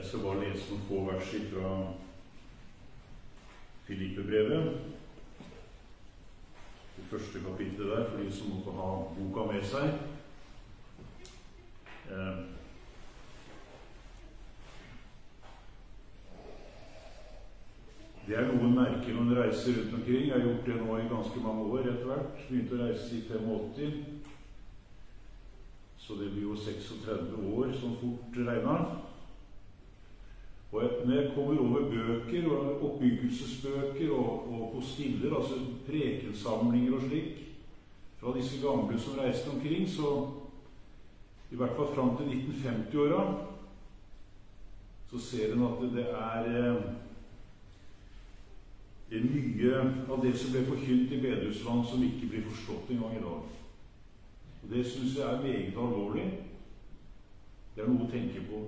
skal bare lese noen få vers fra Filippebrevet. Det første kapitlet der, for de som måtte ha boka med seg. Det noen merker når man reiser rundt omkring. Jeg har gjort det nå i ganske mange år etter hvert. Begynte å reise i 85. Så det blir jo 36 år som fort regnet. Og når jeg kommer over bøker, og oppbyggelsesbøker og postiller, altså prekensamlinger og slik, fra disse gamle som reiste omkring, så i hvert fall fram til 1950-åra, så ser en at det mye av det som ble forkynt i bedehusland som ikke blir forstått en gang i dag. Og det synes jeg meget alvorlig. Det noe å tenke på.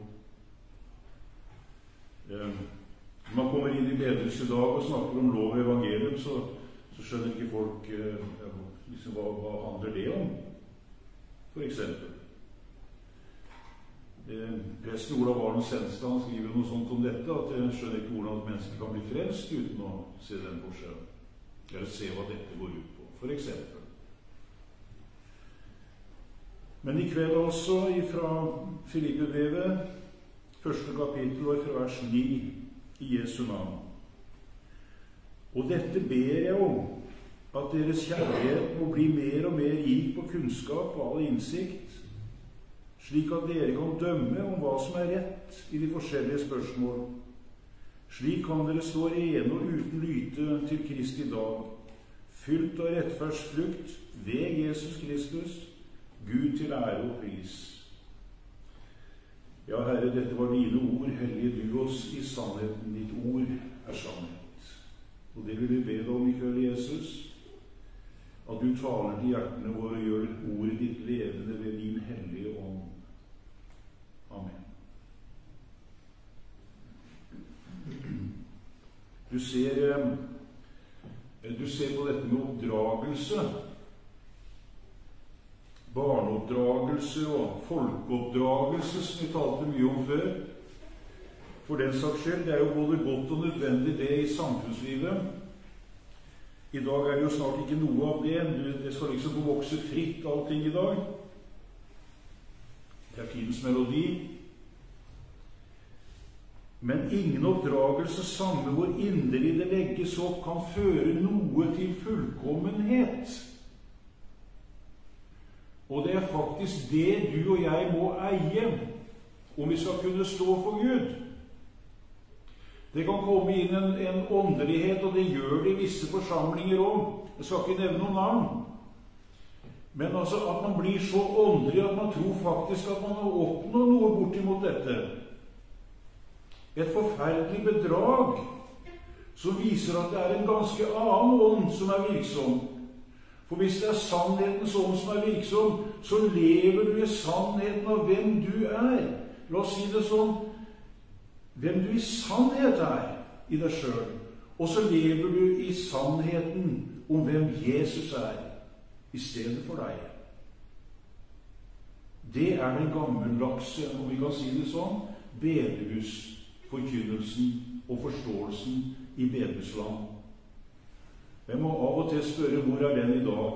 Når man kommer inn i bedehus i dag og snakker om lov og evangelium, så skjønner ikke folk liksom, hva handler det om, for eksempel. Presten Olav Arne Senstad skriver noe sånt om dette, at jeg skjønner ikke hvordan et menneske kan bli frelst uten å se den for seg. Eller se hva dette går ut på, for eksempel. Men i kveld også fra Filippebrevet, første kapittel og fra vers 9 i Jesu navn. Og dette ber jeg om, at deres kjærlighet må bli mer og mer rik på kunnskap og all innsikt, slik at dere kan dømme om hva som rett i de forskjellige spørsmål. Slik kan dere stå rene og uten lyte til Kristi dag, fylt av rettferdsfrukt ved Jesus Kristus, Gud til ære og pris. Ja, Herre, dette var dine ord, hellige du oss i sannheten. Ditt ord sannhet. Og det vil vi be deg om i kveld, Jesus, at du taler til hjertene våre og gjør ordet ditt levende ved din hellige ånd. Amen. Du ser på dette med oppdragelse, barneoppdragelse og folkeoppdragelse, som vi talte mye om før. For den saks skyld, det jo både godt og nødvendig det i samfunnslivet. I dag det jo snart ikke noe av det. Det skal liksom få vokse fritt allting i dag. Det tidens melodi. Men ingen oppdragelse samme hvor inderlig det legges opp kan føre noe til fullkommenhet. Og det faktisk det du og jeg må eie om vi skal kunne stå for Gud. Det kan komme inn en åndelighet, og det gjør det i visse forsamlinger om. Jeg skal ikke nevne noen navn. Men altså at man blir så åndelig at man tror faktisk at man har oppnådd noe bortimot dette. Et forferdelig bedrag som viser at det en ganske annen ånd som virksom. For hvis det sannhetens ånd som virksom, så lever du i sannheten av hvem du La oss si det sånn, hvem du i sannhet i deg selv. Og så lever du i sannheten om hvem Jesus i stedet for deg. Det den gammeldagse, om vi kan si det sånn, bedehusforkynnelsen og forståelsen i bedehusland. Jeg må av og til spørre hvor den i dag.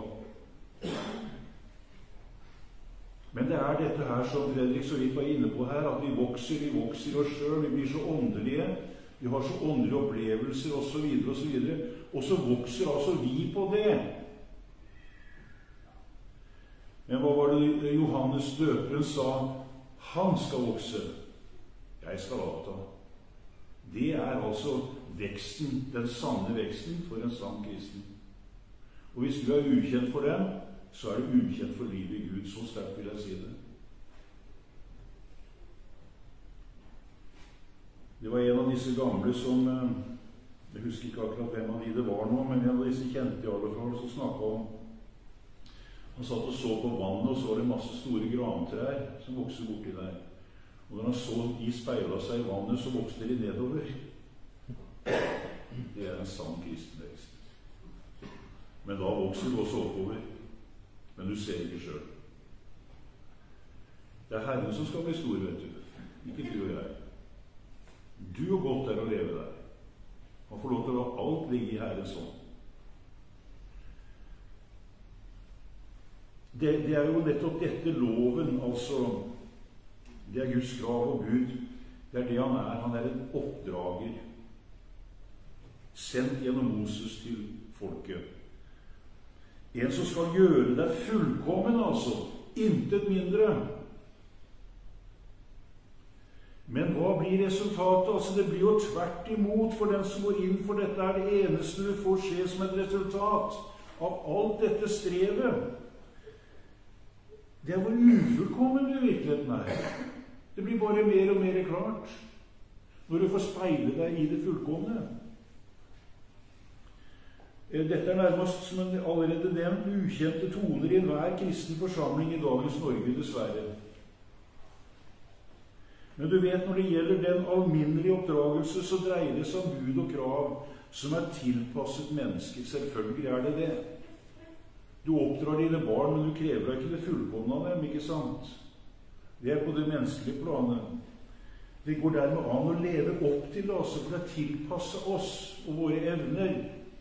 Men det dette her som Fredrik så vidt var inne på her, at vi vokser i oss selv, vi blir så åndelige, vi har så åndelige opplevelser og så videre, og så vokser altså vi på det. Men hva var det Johannes døperen sa? Han skal vokse, jeg skal avta. Det altså veksten, den sanne veksten for en sann kristen. Og hvis du ukjent for den, så du ukjent for livet i Gud. Så sterkt vil jeg si det. Det var en av disse gamle som, jeg husker ikke akkurat hvem av de det var nå, men en av disse kjente i alle fall, som snakket om, han satt og så på vannet, og så var det masse store grantrær som vokste borti der. Og når han så de speilet seg i vannet, så vokste de nedover. Det en sann kristenvekst. Men da vokser du også oppover. Men du ser ikke selv. Det Herren som skal bli stor, vet du. Ikke du og jeg. Du og godt er å leve der. Man får lov til å la alt ligge i Herrens hånd. Det er jo nettopp dette loven, altså det er Guds krav og bud. Det er det han er. Han er en oppdrager, sendt gjennom Moses til folket. En som skal gjøre deg fullkommen, altså. Intet mindre. Men hva blir resultatet? Altså, det blir jo tvert imot for den som går inn for dette. Er det eneste du får se som et resultat av alt dette strevet. Det er hvor ufullkommen du i virkeligheten er. Det blir bare mer og mer klart når du får speile deg i det fullkomne. Dette er nærmest, som allerede nevnt, ukjente toner i enhver kristen forsamling i dagens Norge, dessverre. Men du vet, når det gjelder den alminnelige oppdragelse, så dreier det seg om bud og krav som er tilpasset mennesker. Selvfølgelig er det det. Du oppdrar dine barn, men du krever deg ikke det fullkomne av dem, ikke sant? Det er på det menneskelige planet. Det går dermed an å leve opp til det, altså, for det tilpasser oss og våre evner.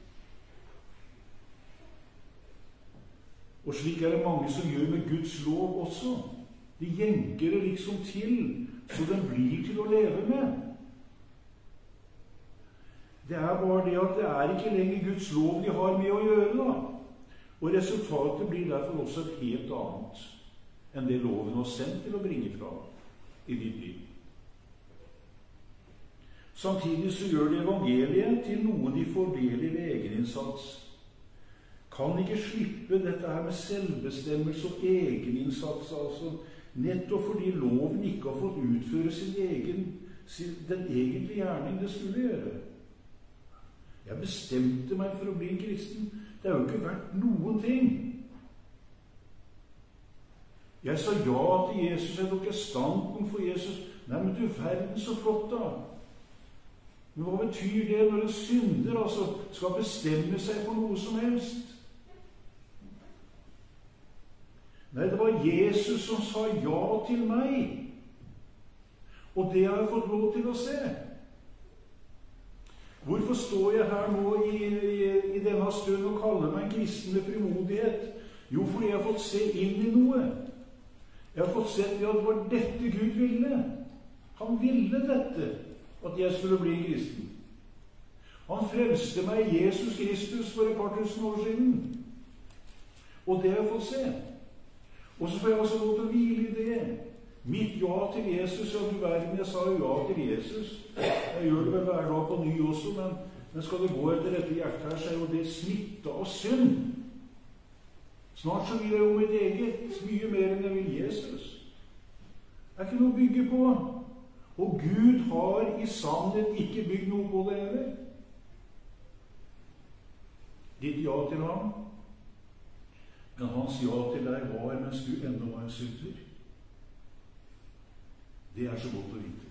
Og slik er det mange som gjør med Guds lov også. De jenker det liksom til, så den blir til å leve med. Det er bare det at det er ikke lenger Guds lov de har med å gjøre, da. Og resultatet blir derfor også et helt annet enn det loven var sendt til å bringe fra i ditt liv. Samtidig så gjør det evangeliet til noe de får del i ved egeninnsats. Kan ikke slippe dette her med selvbestemmelse og egeninnsats, altså, nettopp fordi loven ikke har fått utføre den egentlige gjerning det skulle gjøre. Jeg bestemte meg for å bli en kristen. Det er jo ikke verdt noen ting. Jeg sa ja til Jesus, jeg tok et standpunkt for Jesus. Nei, men du verden så flott da. Men hva betyr det når en synder altså skal bestemme seg for noe som helst? Nei, det var Jesus som sa ja til meg. Og det har jeg fått lov til å se. Hvorfor står jeg her nå i denne stund og kaller meg en kristen med frimodighet? Jo, fordi jeg har fått se inn i noe. Jeg har fått se at det var dette Gud ville. Han ville dette, at jeg skulle bli en kristen. Han frelste meg i Jesus Kristus for et par tusen år siden. Og det har jeg fått se. Og så får jeg også lov til å hvile i det. Mitt ja til Jesus, ja, du verden, jeg sa jo ja til Jesus. Jeg gjør det vel hver dag på ny også, men skal det gå etter dette hjertet her, så er jo det smitta av synd. Snart så vil jeg jo mitt eget, mye mer enn jeg vil Jesus. Det er ikke noe å bygge på. Og Gud har i sannhet ikke bygd noe på det heller. Ditt ja til ham, men hans ja til deg var mens du enda var en synder. Det er så godt å vite.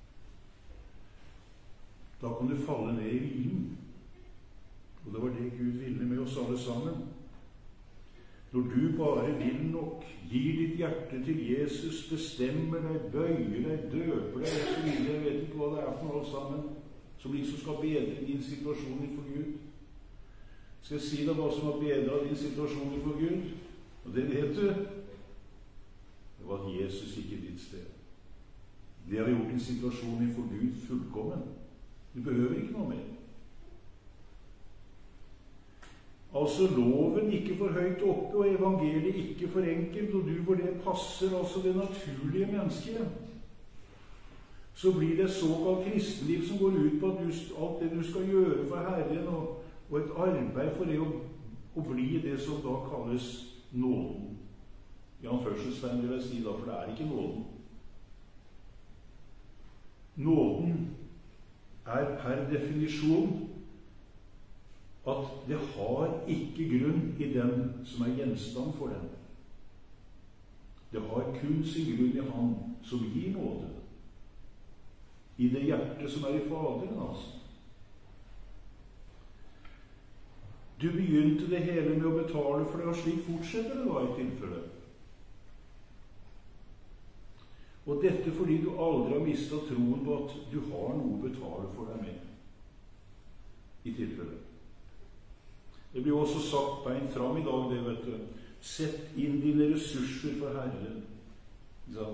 Da kan du falle ned i hvilen. Og det var det Gud ville med oss alle sammen. Når du bare vil nok, gir ditt hjerte til Jesus, bestemmer deg, bøyer deg, døper deg, og så videre, jeg vet ikke hva det er for noe alt sammen, som liksom skal bedre din situasjon for Gud. Skal jeg si deg hva som har bedret din situasjon for Gud? Og det vet du. Det var at Jesus gikk i ditt sted. Det har gjort din situasjon for Gud fullkommen. Du behøver ikke noe mer. Altså loven ikke for høyt oppe, og evangeliet ikke for enkelt, og du hvor det passer, altså det naturlige mennesket. Så blir det såkalt kristenliv som går ut på at alt det du skal gjøre for Herren, og et arbeid for det å bli det som da kalles nåden. I anførselstegn vil jeg si da, for det er ikke nåden. Nåden er per definisjon at det har ikke grunn i den som er gjenstand for den. Det har kun sin grunn i Han som gir nåde. I det hjertet som er i Faderen, altså. Du begynte det hele med å betale for det, og slik fortsetter det da i tilfelle. Og dette fordi du aldri har mistet troen på at du har noe å betale for deg med. I tilfelle. Det blir også sagt beint fram i dag, det vet du. Sett inn dine ressurser for Herren. Ja.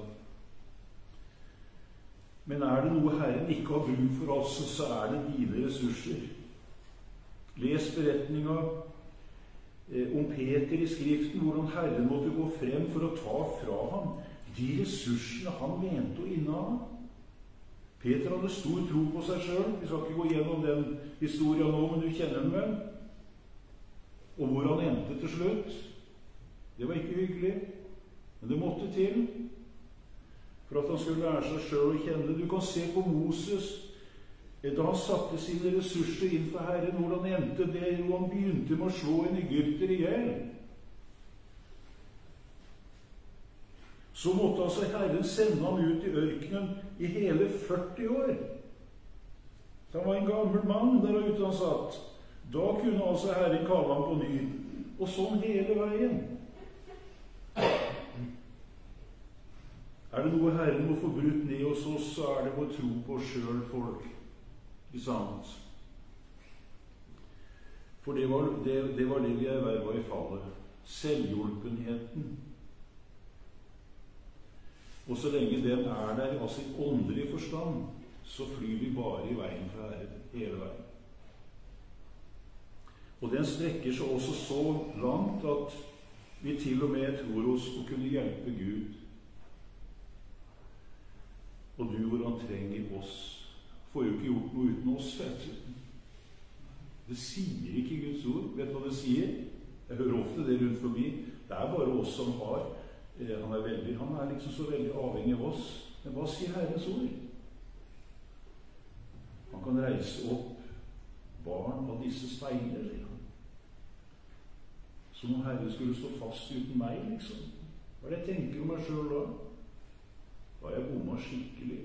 Men det noe Herren ikke har bruk for oss, så det dine ressurser. Les beretninga om Peter i Skriften, hvordan Herren måtte gå frem for å ta fra ham de ressursene han mente å inneha. Peter hadde stor tro på seg selv. Vi skal ikke gå gjennom den historien nå, men du kjenner den vel. Og hvor han endte til slutt. Det var ikke hyggelig, men det måtte til for at han skulle lære seg selv å kjenne. Du kan se på Moses da han satte sine ressurser inn for Herren, hvordan endte det, og han begynte med å slå en egypter i hjel. Så måtte altså Herren sende ham ut i ørkenen i hele 40 år. Han var en gammel mann der ute han satt. Da kunne altså Herren kalle ham på ny. Og sånn hele veien. Det noe Herren må få brutt ned hos oss, så det vår tro på selv, folk. Ikke sant? For det var det vi erverva i fallet. Selvhjulpenheten. Og så lenge den der, altså i åndelig forstand, så flyr vi bare i veien fra Herren, hele veien. Og den strekker seg også så langt at vi til og med tror oss å kunne hjelpe Gud. Og du hvor han trenger oss, får jo ikke gjort noe uten oss, vet du. Det sier ikke Guds ord. Vet du hva det sier? Jeg hører ofte det rundt forbi. Det bare oss som har. Han liksom så veldig avhengig av oss. Men hva sier Herrens ord? Han kan reise opp barn av disse steiner, sier han. Som om Herren skulle stå fast uten meg, liksom. Hva det jeg tenker om meg selv da? Da jeg bomma skikkelig.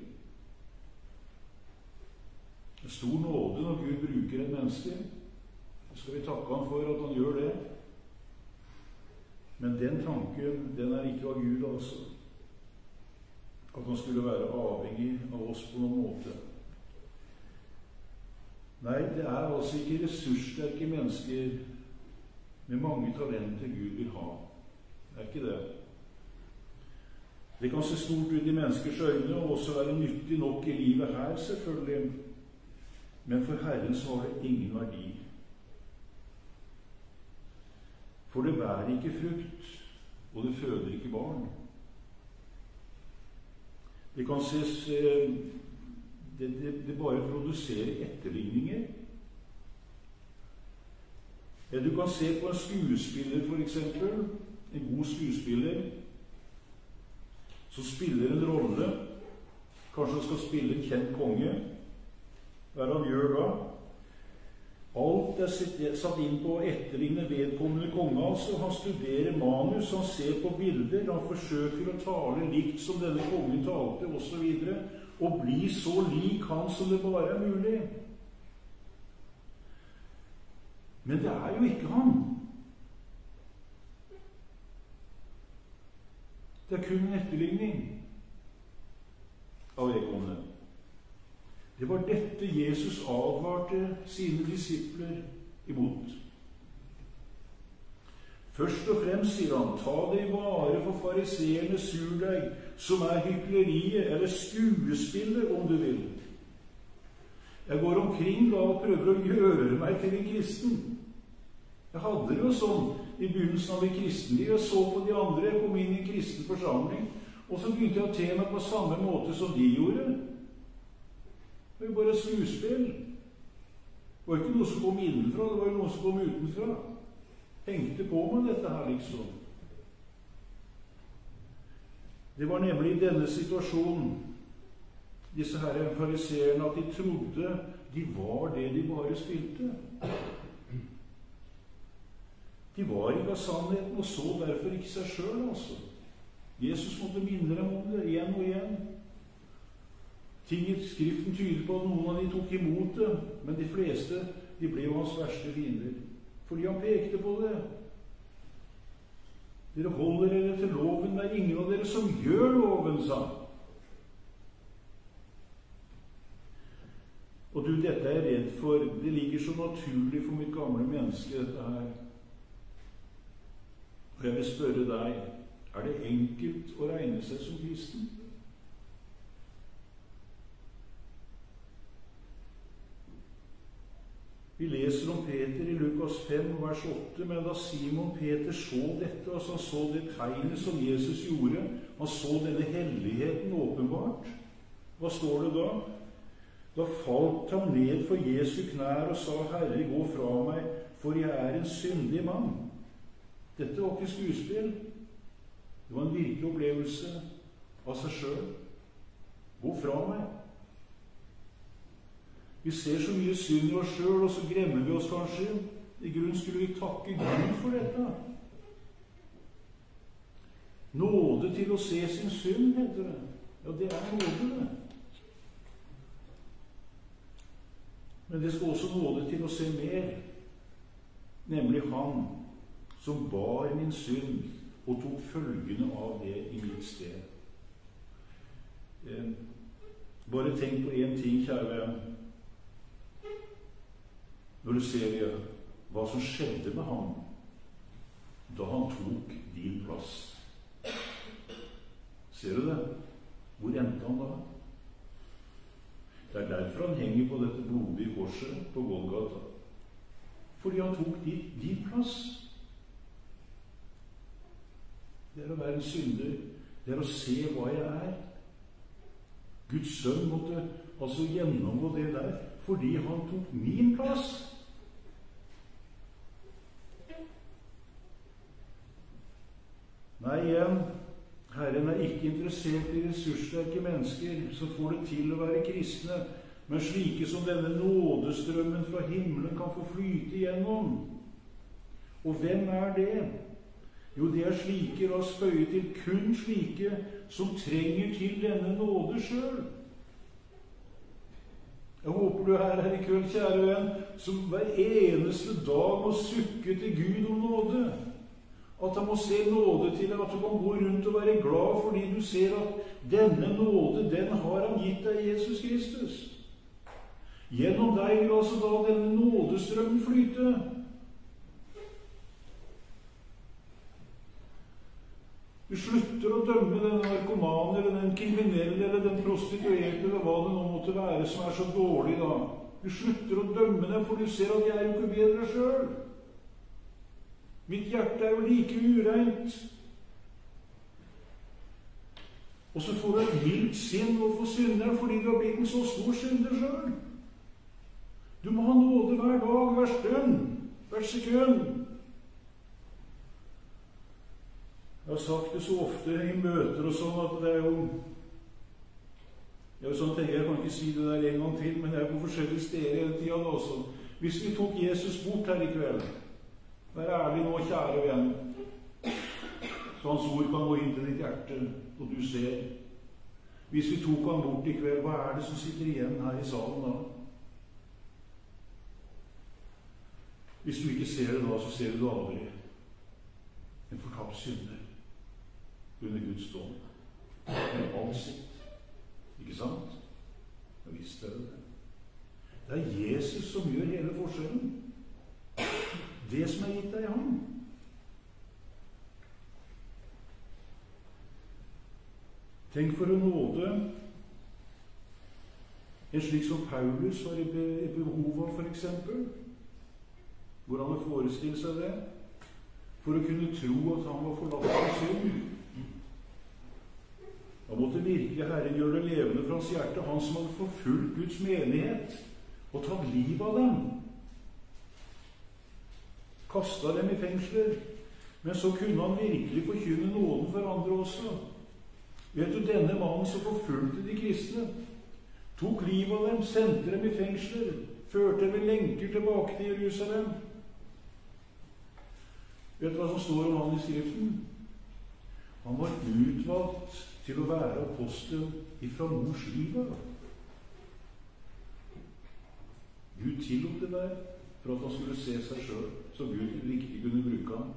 Det stor nåde når Gud bruker et menneske. Så skal vi takke ham for at han gjør det. Men den tanken, den ikke av Gud, altså. At han skulle være avhengig av oss på noen måte. Nei, det altså ikke ressurssterke mennesker med mange talenter Gud vil ha. Det ikke det. Det kan se stort ut i menneskers øyne, og også være nyttig nok i livet her, selvfølgelig. Men for Herren så har det ingen verdi. For det bærer ikke frukt, og det føder ikke barn. Det kan ses det bare produserer etterligninger. Du kan se på en skuespiller, for eksempel, en god skuespiller, som spiller en rolle. Kanskje han skal spille en kjent konge. Hva han gjør da? Alt satt inn på å etterligne vedkommende konge, altså. Han studerer manus, han ser på bilder, han forsøker å tale likt som denne kongen talte, og så videre, og bli så lik han som det bare mulig. Men det jo ikke han. Det kun en etterligning av vedkommende. Det var dette Jesus advarte sine disipler imot. Først og fremst, sier han, ta det i vare for fariseernes surdeig, som hykleriet, eller skuespiller, om du vil. Jeg går omkring da og prøver å gjøre meg til en kristen. Jeg hadde det jo sånn i begynnelsen av mitt kristenliv. Jeg så på de andre, jeg kom inn i en kristen forsamling, og så begynte jeg å te meg på samme måte som de gjorde. Det var jo bare skuespill. Det var ikke noe som kom innenfra, det var jo noe som kom utenfra. Hengte på meg dette her, liksom. Det var nemlig i denne situasjonen, disse her fariseerne, at de trodde de var det de bare spilte. De var ikke av sannheten, og så derfor ikke seg selv, altså. Jesus måtte minne dem om det, igjen og igjen. Ting i Skriften tyder på at noen av de tok imot det, men de fleste, de ble jo hans verste fiender. Fordi han pekte på det. Dere holder dere til loven, det ingen av dere som gjør loven, sa han. for. Det ligger så naturlig for mitt gamle menneske, dette her. Og jeg vil spørre deg, er det enkelt å regne seg som kristen? Vi leser om Peter i Lukas 5, vers 8, men da Simon Peter så dette, altså han så det tegnet som Jesus gjorde, han så denne helligheten åpenbart, hva står det da? Da falt han ned for Jesu knær og sa, Herre, gå fra meg, for jeg er en syndig mann. Dette var ikke skuespill. Det var en virkelig opplevelse av seg selv. Gå fra meg. Vi ser så mye synd i oss selv, og så gremmer vi oss kanskje. I grunnen skulle vi takke Gud for dette. Nåde til å se sin synd, heter det. Ja, det er nåde, det. Men det skal også nåde til å se mer, nemlig Han som bar min synd og tok følgene av det i mitt sted. Bare tenk på en ting, kjære venn. Når du ser hva som skjedde med ham da han tok din plass. Ser du det? Hvor endte han da? Det er derfor han henger på dette blodige korset på Golgata. Fordi han tok din plass. Det er å være en synder. Det er å se hva jeg er. Guds sønn måtte altså gjennomgå det der fordi han tok min plass. Nei, igjen, Herren er ikke interessert i ressurssterke mennesker som får det til å være kristne, men slike som denne nådestrømmen fra himmelen kan få flyte igjennom. Og hvem er det? Jo, det er slike, la oss føye til, kun slike som trenger til denne nåde selv. Jeg håper du er her i kveld, kjære venn, som hver eneste dag må sukke til Gud om nåde. At han må se nåde til deg, at du kan gå rundt og være glad fordi du ser at denne nåde, den har han gitt deg, Jesus Kristus. Gjennom deg vil altså da denne nådestrømmen flyte. Du slutter å dømme den narkomane, eller den kriminelle, eller den prostituerte, eller hva det nå måtte være som er så dårlig da. Du slutter å dømme dem, for du ser at jeg er jo ikke bedre selv. Mitt hjerte er jo like ureint. Og så får du et mildt sinn overfor synderen, fordi du har blitt en så stor synder selv. Du må ha nåde hver dag, hver stund, hver sekund. Jeg har sagt det så ofte i møter og sånn, at det er jo... sånn tenker jeg kan ikke si det der en gang til, men jeg er på forskjellige steder hele tiden også. Hvis vi tok Jesus bort her i kveld, vær ærlig nå, kjære venn, så hans ord kan gå inn til ditt hjerte, og du ser. Hvis vi tok han bort i kveld, hva er det som sitter igjen her i salen da? Hvis du ikke ser det da, så ser du det aldri. En fortapt synder under Guds dom. Med alt sitt. Ikke sant? Jeg visste det. Det er Jesus som gjør hele forskjellen. Det som er gitt deg i ham. Tenk for en nåde en slik som Paulus var i behov av, for eksempel. Hvordan han forestiller seg det? For å kunne tro at han var forlatt av synd. Da måtte virkelig Herren gjøre det levende fra hans hjerte, han som hadde forfulgt Guds menighet og tatt liv av dem. Kastet dem i fengsler, men så kunne han virkelig forkynne nåden for andre også. Vet du, denne mannen som forfulgte de kristne, tok liv av dem, sendte dem i fengsler, førte dem i lenker tilbake til Jerusalem. Vet du hva som står om han i Skriften? Han var utvalgt til å være apostel ifra mors liv. Gud tillot det der for at han skulle se seg selv, så Gud riktig kunne bruke ham.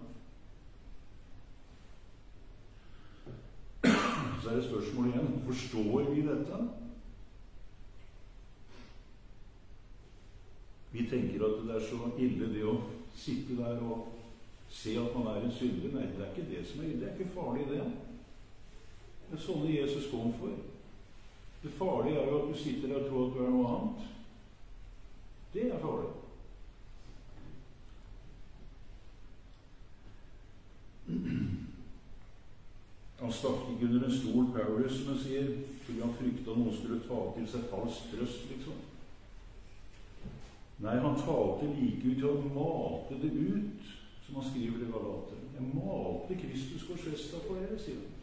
Så er det spørsmålet igjen, forstår vi dette? Vi tenker at det er så ille det å sitte der og se at man er en synder. Nei, det er ikke det som er ille. Det er ikke farlig, det. Det er sånne Jesus kom for. Det farlige er jo at du sitter der og tror at du er noe annet. Det er farlig. Han stakk ikke under en stol, Paulus, som han sier, fordi han fryktet noen skulle ta til seg falsk trøst, liksom. Nei, han talte like ut til å mate det ut, som han skriver i Galater. Jeg malte Kristus korsfesta for dere, sier han.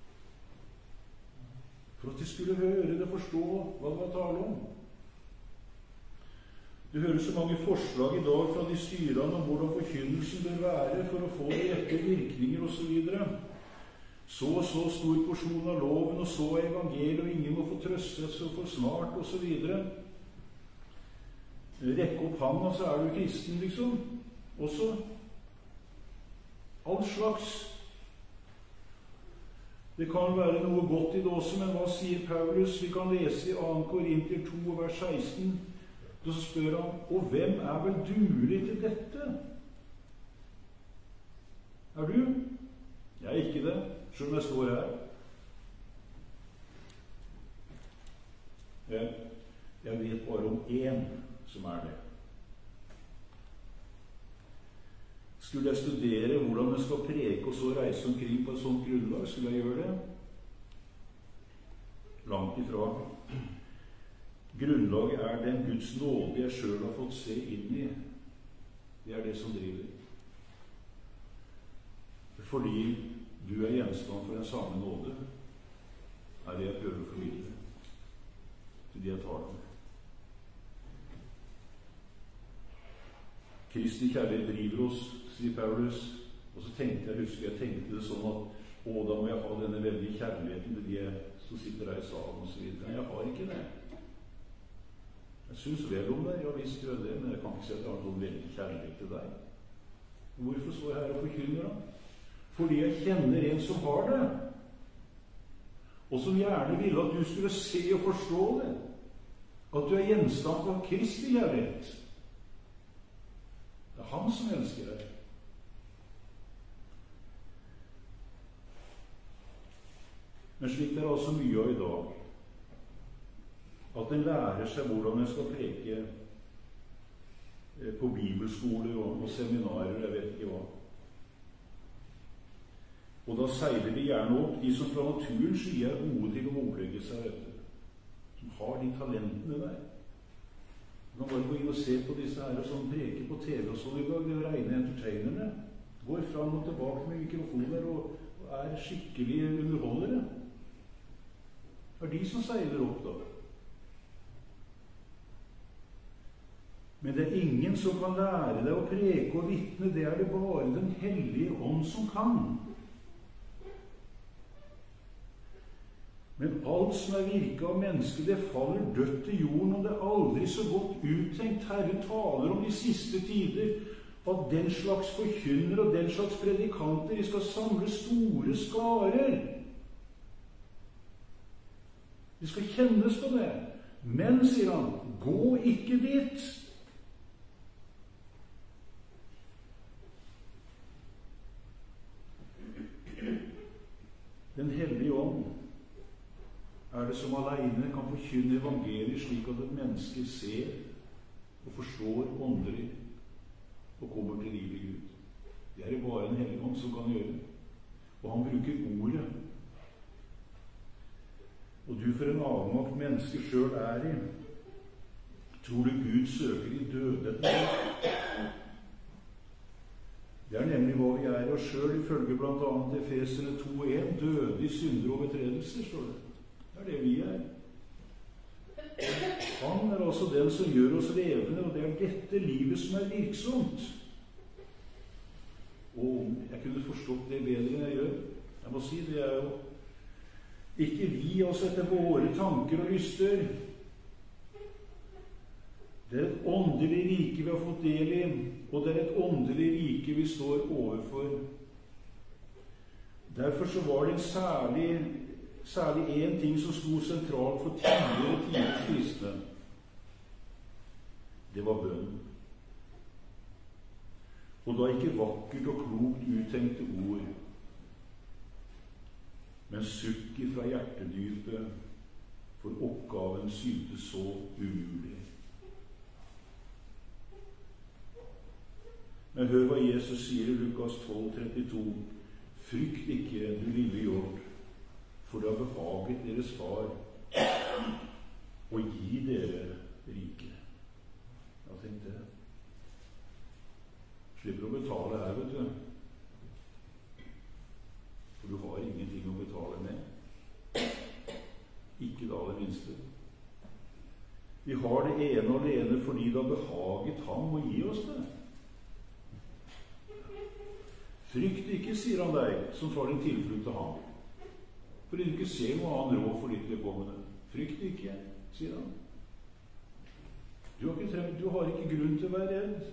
For at de skulle høre det, forstå hva det var tale om. Du hører så mange forslag i dag fra de styrene om hvordan forkynnelsen bør være for å få de rette virkninger og så videre. Så stor porsjon av loven, og så evangeliet, og ingen må få trøstet så for snart, og så videre. Rekke opp hånda, så er du kristen, liksom. Også all slags. Det kan være noe godt i det også, men hva sier Paulus? Vi kan lese i 2. Korinter 2, vers 16. Og så spør han, og hvem er vel duelig til dette? Er du? Jeg er ikke det, selv om jeg står her. Jeg vet bare om én som er det. Skulle jeg studere hvordan jeg skal preke og så reise omkring på et sånt grunnlag, skulle jeg gjøre det? Langt ifra. Grunnlaget er den Guds nåde jeg selv har fått se inn i. Det er det som driver. Fordi du er gjenstand for den samme nåde, er det jeg prøver å formidle til de jeg taler med. Kristi kjærlighet driver oss, sier Paulus. Og så tenkte jeg tenkte det sånn at da må jeg ha denne veldige kjærligheten til de som sitter der i salen og så videre. Nei, jeg har ikke det. Jeg synes vel om deg, ja visst gjør det, men jeg kan ikke si at jeg har noen veldig kjærlighet til deg. Hvorfor står jeg her og forkynner da? Fordi jeg kjenner en som har det, og som gjerne ville at du skulle se og forstå det. At du er gjenstand for Kristi kjærlighet. Det er han som elsker deg. Men slik det er altså mye av i dag, at en lærer seg hvordan en skal preke på bibelskoler og seminarer, jeg vet ikke hva. Og da seiler de gjerne opp de som fra naturen sier er gode til å ordlegge seg, vet du. Som har de talentene der. Du kan bare gå inn og se på disse her og sånn preker på TV og sånn i dag. Det er rene entertainerne. Går fram og tilbake med mikrofoner og er skikkelig underholdere. Det er de som seiler opp da. Men det er ingen som kan lære deg å preke og vitne. Det er det bare den hellige ånd som kan. Men alt som er virket av mennesket, det faller dødt til jorden, og det er aldri så godt uttenkt. Herren taler om de siste tider, at den slags forkynnere og den slags predikanter, de skal samle store skarer. De skal kjennes på det. Men, sier han, gå ikke dit. Den hellige ånd er det som alene kan forkynne evangeliet slik at et menneske ser og forstår åndelig og kommer til liv i Gud. Det er det bare en hellig ånd som kan gjøre. Og han bruker ordet. Og du for en avmakt menneske selv er i, tror du Gud søker i dødheten? Det er nemlig hva vi er oss selv, ifølge blant annet Efeserne 2:1, døde i synder og overtredelser, står det. Det er det vi er. Han er altså den som gjør oss levende, og det er dette livet som er virksomt. Og jeg kunne forstått det bedre enn jeg gjør. Jeg må si, det er jo ikke vi oss etter våre tanker og lyster. Det er et åndelig rike vi har fått del i, og det er et åndelig rike vi står overfor. Derfor så var det særlig en ting som sto sentralt for tidligere tiders kristne. det var bønnen. Og da ikke vakkert og klokt uttenkte ord, men sukk fra hjertedypet, for oppgaven syntes så umulig. Men hør hva Jesus sier i Lukas 12,32. Frykt ikke, du lille hjort, for det har behaget deres far å gi dere rike. Ja, tenk det. Slipper å betale her, vet du. For du har ingenting å betale med. Ikke da det minste. Vi har det ene og alene fordi det har behaget ham å gi oss det. Frykt ikke, sier han deg, som tar din tilflukt til ham. For du ikke ser noe annen råd for ditt vedkommende. Frykt ikke, sier han. Du har ikke grunn til å være redd.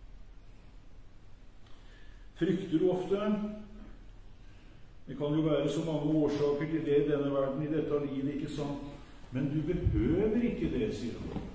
Frykter du ofte? Det kan jo være så mange årsaker til det i denne verden, i dette livet, ikke sant? Men du behøver ikke det, sier han.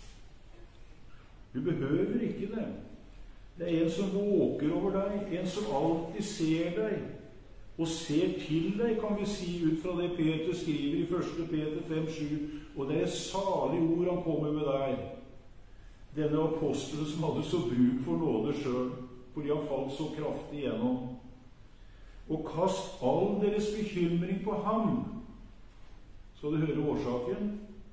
Du behøver ikke det. Det er en som våker over deg, en som alltid ser deg, og ser til deg, kan vi si, ut fra det Peter skriver i 1. Peter 5,7, og det er salig ord han kommer med der. Denne apostelen som hadde så bruk for nåde selv, fordi han falt så kraftig igjennom. Og kast all deres bekymring på ham. Skal du høre årsaken?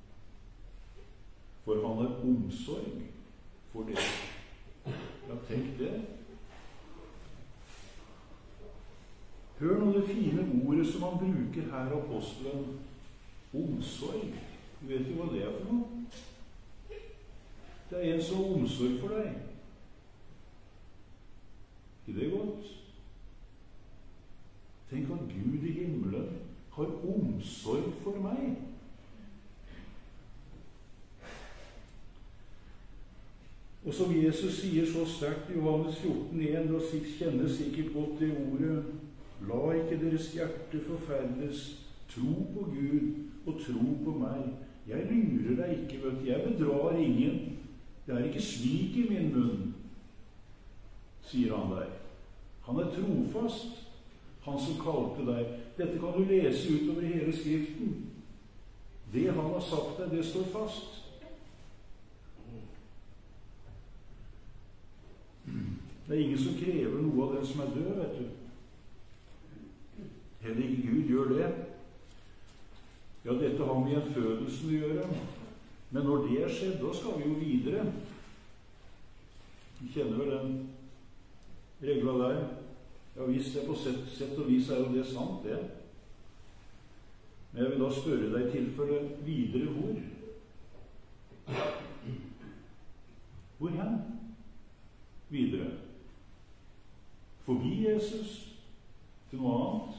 For han har omsorg for dere. Ja, tenk det. Hør nå det fine ordet som han bruker her, apostelen. Omsorg. Du vet jo hva det er for noe? Det er en som har omsorg for deg. Ikke det godt? Tenk at Gud i himmelen har omsorg for meg. Og som Jesus sier så sterkt i Johannes 14,1, og kjenner sikkert godt det ordet, la ikke deres hjerte forferdes, tro på Gud og tro på meg. Jeg lurer deg ikke, vet du, jeg bedrar ingen. Det er ikke slik i min munn, sier han der. Han er trofast, han som kalte deg. Dette kan du lese utover hele Skriften. Det han har sagt deg, det står fast. Det er ingen som krever noe av den som er død, vet du. Heller ikke Gud gjør det. Ja, dette har med gjenfødelsen å gjøre. Men når det er skjedd, da skal vi jo videre. Vi kjenner vel den regla der. Ja, visst det på sett og vis er jo det sant, det. Men jeg vil da spørre deg i tilfelle videre hvor? Hvor hen? Videre. Forbi Jesus til noe annet.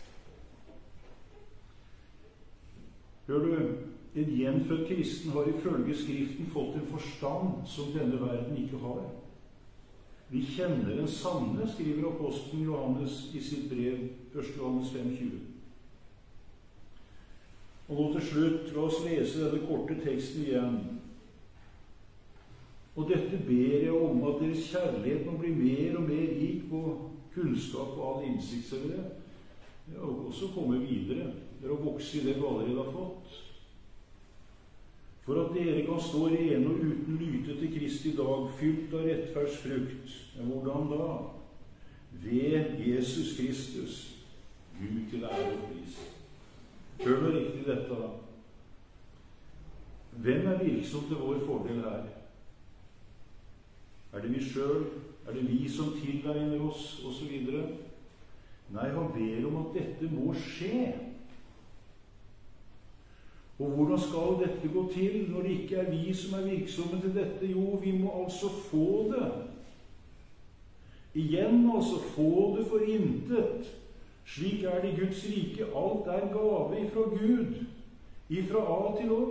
Hør du, en gjenfødt kristen har ifølge Skriften fått en forstand som denne verden ikke har. Vi kjenner den sanne, skriver apostelen Johannes i sitt brev, 1. Johannes 5,20. Og nå til slutt, la oss lese denne korte teksten igjen. Og dette ber jeg om, at deres kjærlighet må bli mer og mer rik på kunnskap og all innsikt, ser dere. Ja, og så komme videre. Dere har vokst i det du allerede har fått. For at dere kan stå rene og uten lyte til Kristi dag, fylt av rettferdsfrukt. Men hvordan da? Ved Jesus Kristus, Gud til ære og pris. Hør meg riktig dette. Hvem er virksom til vår fordel her? Er det vi selv? Er det vi som tilegner oss? Og så videre? Nei, han ber om at dette må skje. Og hvordan skal dette gå til når det ikke er vi som er virksomme til dette? Jo, vi må altså få det. Igjen altså, få det for intet. Slik er det i Guds rike. Alt er gave ifra Gud. Ifra A til Å.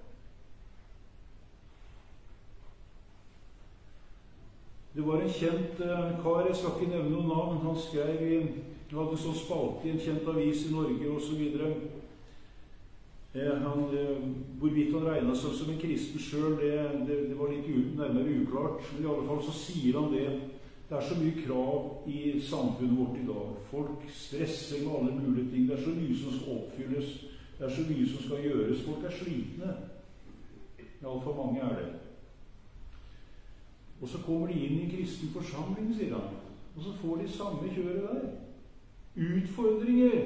Det var en kjent kar, jeg skal ikke nevne noen navn, han skrev han hadde sånn spalte i en kjent avis i Norge og så videre. Hvorvidt han regnet seg som en kristen selv, det var litt nærmere uklart. Men i alle fall så sier han det. Det er så mye krav i samfunnet vårt i dag. Folk stresser med alle mulige ting. Det er så mye som skal oppfylles. Det er så mye som skal gjøres. Folk er slitne. I alle fall mange er det. Og så kommer de inn i en kristen forsamling, sier han. Og så får de samme kjøret der. Utfordringer.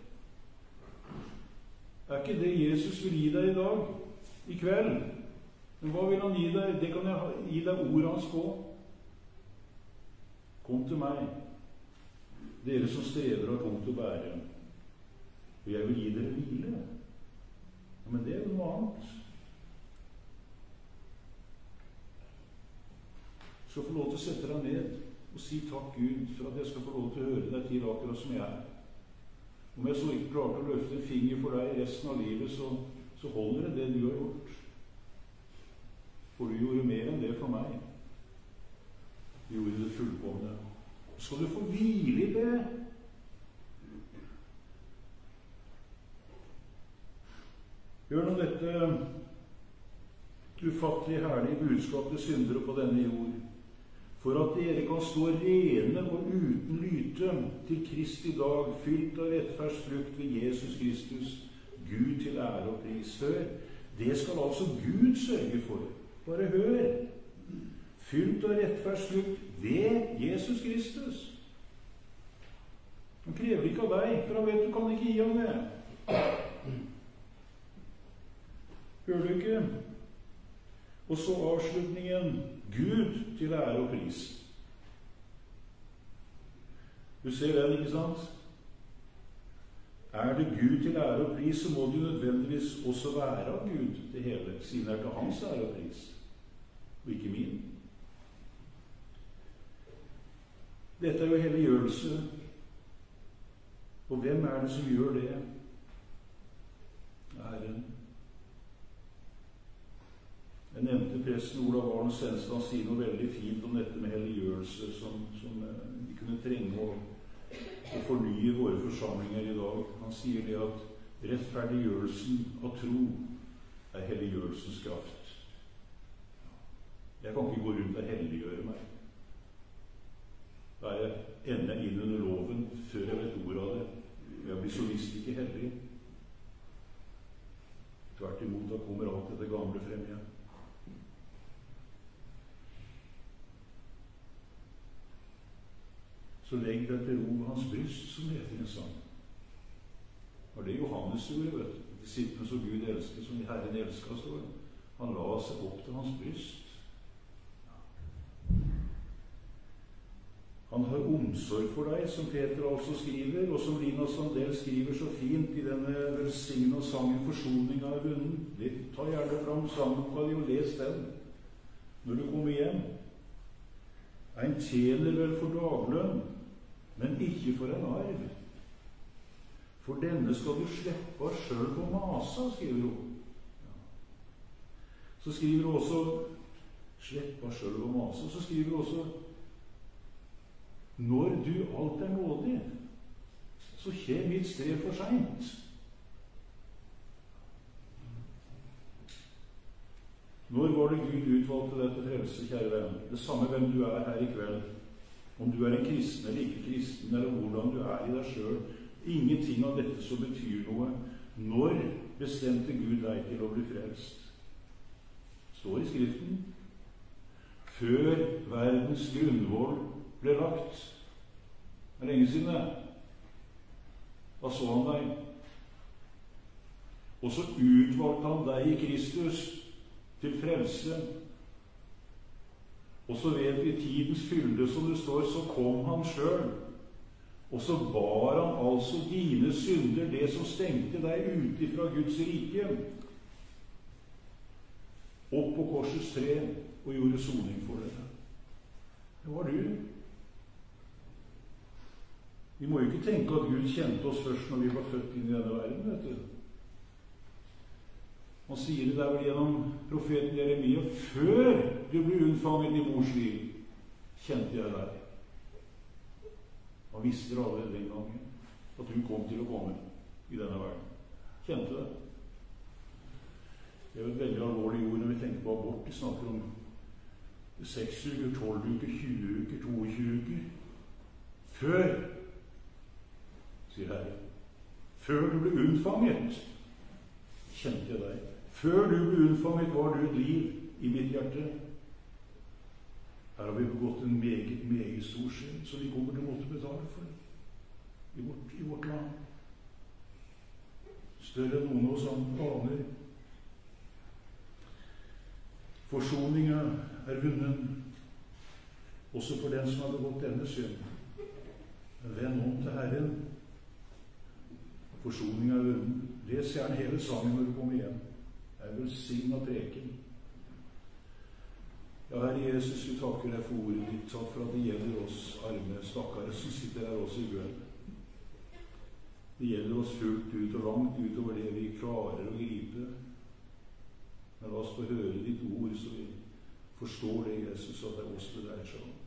Er ikke det Jesus vil gi deg i dag, i kveld? Men hva vil han gi deg? Det kan jeg gi deg ordet hans på. Kom til meg, dere som strever og har tungt å bære, og jeg vil gi dere hvile. Ja, men det er jo noe annet. Du skal få lov til å sette deg ned og si takk Gud for at jeg skal få lov til å høre deg til akkurat som jeg er. Om jeg så ikke klarte å løfte en finger for deg resten av livet, så holder det du har gjort. For du gjorde mer enn det for meg. Du gjorde det fullkomne. Skal du få hvile i det? Hør nå dette ufattelig herlige budskap til syndere på denne jord. For at dere kan stå rene og uten lyte til Kristi dag, fylt av rettferdsfrukt ved Jesus Kristus, Gud til ære og pris. Hør, det skal altså Gud sørge for. Bare hør. Fylt av rettferdsfrukt ved Jesus Kristus. Han krever ikke av deg, for han vet du kan ikke gi ham det. Hører du ikke? Og så avslutningen. Gud til ære og pris. Du ser den, ikke sant? Er det Gud til ære og pris, så må det jo nødvendigvis også være av Gud det hele, siden det er til hans ære og pris, og ikke min. Dette er jo helliggjørelse. Og hvem er det som gjør det? Herren. Jeg nevnte presten Olav Arne Svenstad. Han sier noe veldig fint om dette med helliggjørelse, som vi kunne trenge å fornye våre forsamlinger i dag. Han sier det at rettferdiggjørelsen av tro er helliggjørelsens kraft. Jeg kan ikke gå rundt og helliggjøre meg. Da er jeg enda inn under loven før jeg vet ordet av det. Jeg blir så visst ikke hellig. Tvert imot, da kommer alt dette gamle frem igjen. Så legg deg til ro ved hans bryst, som det heter i en sang. Og det er Johannes gjorde, vet du. Disiplene som Gud elsker, som Herren elsker, står det. Han la seg opp til hans bryst. Han har omsorg for deg, som Peter altså skriver, og som Lina Sandel skriver så fint i denne velsigna sangen 'Forsoning er vunnet'. Ta gjerne fram sangboka di og les den når du kommer hjem. En tjener vel for daglønn, men ikke for en arv. For denne skal du slippe av selv på masa, skriver hun. Ja. Så skriver hun også slippe av selv på masa. Så skriver hun også når du alt er nådig, så kjem mitt strev for sent. Når var det Gud utvalgte deg til frelse, kjære venn? Det samme hvem du er her i kveld. Om du er en kristen eller ikke kristen, eller hvordan du er i deg selv. Ingenting av dette som betyr noe. Når bestemte Gud deg til å bli frelst? Står i Skriften. Før verdens grunnvoll ble lagt. Det er lenge siden det. Da så han deg. Og så utvalgte han deg i Kristus til frelse. Og så vet vi tidens fylde, som det står, så kom han selv. Og så bar han altså dine synder, det som stengte deg ute fra Guds rike, opp på korsets tre og gjorde soning for deg. Det var du. Vi må jo ikke tenke at Gud kjente oss først når vi var født inn i denne verden, vet du. Han sier det der vel gjennom profeten Jeremia: før du ble unnfanget i mors liv, kjente jeg deg. Han visste det allerede den gangen, at du kom til å komme i denne verden. Kjente det. Det er jo et veldig alvorlig ord når vi tenker på abort. Vi snakker om 6 uker, 12 uker, 20 uker, 22 uker. Før, sier Herren, før du ble unnfanget, kjente jeg deg. Før du ble unnfanget, var du et liv i mitt hjerte. Her har vi begått en meget, meget stor synd, som vi kommer til å måtte betale for i vårt land. Større enn noen av oss aner. Forsoninga er vunnet, også for den som har begått denne synd. Vend om til Herren. Forsoninga er vunnet. Les gjerne hele sangen når du kommer hjem. Jeg er velsignet preken. Ja, Herre Jesus, vi takker deg for ordet ditt. Takk for at det gjelder oss arme stakkare som sitter her også i bønn. Det gjelder oss fullt ut og langt utover det vi klarer å gripe. Men la oss få høre ditt ord, så vi forstår det, Jesus, at det er oss det dreier seg om.